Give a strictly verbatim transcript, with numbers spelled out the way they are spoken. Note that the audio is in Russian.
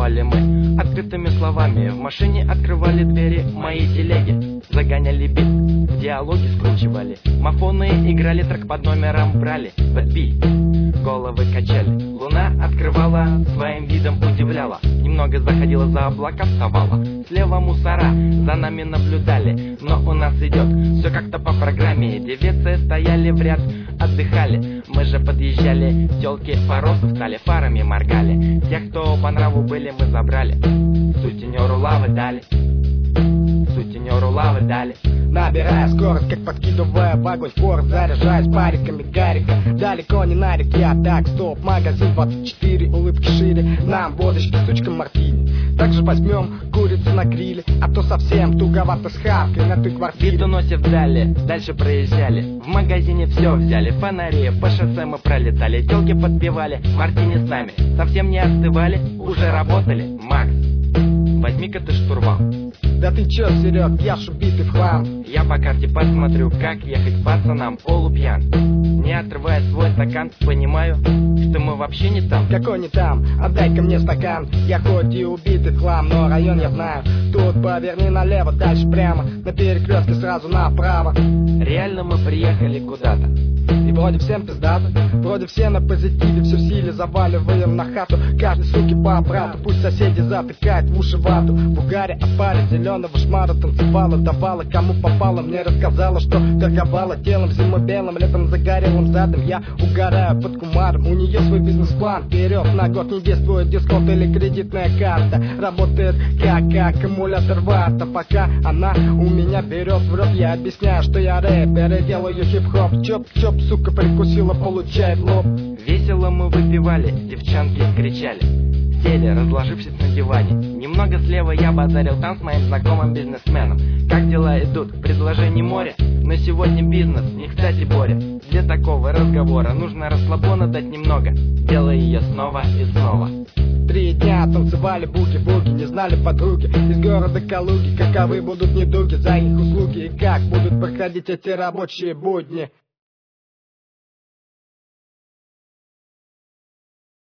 танцевали мы открытыми словами. В машине открывали двери моей телеги, загоняли бит, в диалоги скручивали. Мафоны играли, трек под номером брали. Бэтби, головы качали. Луна открывала, своим видом удивляла. Немного заходила за облака, вставала. Слева мусора, за нами наблюдали. Но у нас идет все как-то по программе. Девицы стояли в ряд, отдыхали. Мы же подъезжали, телки по росту стали, фарами моргали. Тех, кто по нраву были, мы забрали. Сутенеру лавы дали, сутенеру лавы дали. Набирая скорость, как подкидывая в огонь форт, заряжаясь париками гарика. Далеко не на реке, я так, стоп, магазин двадцать четыре, улыбки шире. Нам водочки, сучка, мартини. Также возьмем курицу на гриле, а то совсем туговато с хавкой на той квартире. Вид уносив вдали, дальше проезжали. В магазине все взяли, фонари, по шоссе мы пролетали. Телки подпевали, мартини с нами совсем не остывали, уже работали. Макс, возьми-ка ты штурвал. Да ты чё, Серег, я ж убитый в хлам. Я по карте посмотрю, как ехать пацанам полупьян. Не отрывая свой стакан, понимаю, что мы вообще не там. Какой не там? Отдай-ка мне стакан. Я хоть и убитый в хлам, но район я знаю. Тут поверни налево, дальше прямо, на перекрестке сразу направо. Реально мы приехали куда-то, и вроде всем пиздато, вроде все на позитиве, все в силе, заваливаем на хату. Каждый, суки, по обрату, пусть соседи затыкают в уши вату. В угаре опали зеленого шмара, танцевала, давала кому попало. Мне рассказала, что торговала телом, зимой белым, летом загорелым задом. Я угораю под кумаром, у нее свой бизнес-план. Вперед на год не действует дисконт или кредитная карта. Работает как аккумулятор вата. Пока она у меня берет в рот, я объясняю, что я рэпер и делаю хип-хоп. Чоп-чоп, сука, прикусила, получает лоб. Весело мы выпивали, девчонки кричали. Сели, разложившись на диване. Немного слева я базарил там с моим знакомым бизнесменом. Как дела идут? Предложений море, но сегодня бизнес, не кстати, Боря. Для такого разговора нужно расслабона дать немного, делая ее снова и снова. Три дня танцевали буги-буги, не знали подруги из города Калуги, каковы будут недуги за их услуги и как будут проходить эти рабочие будни.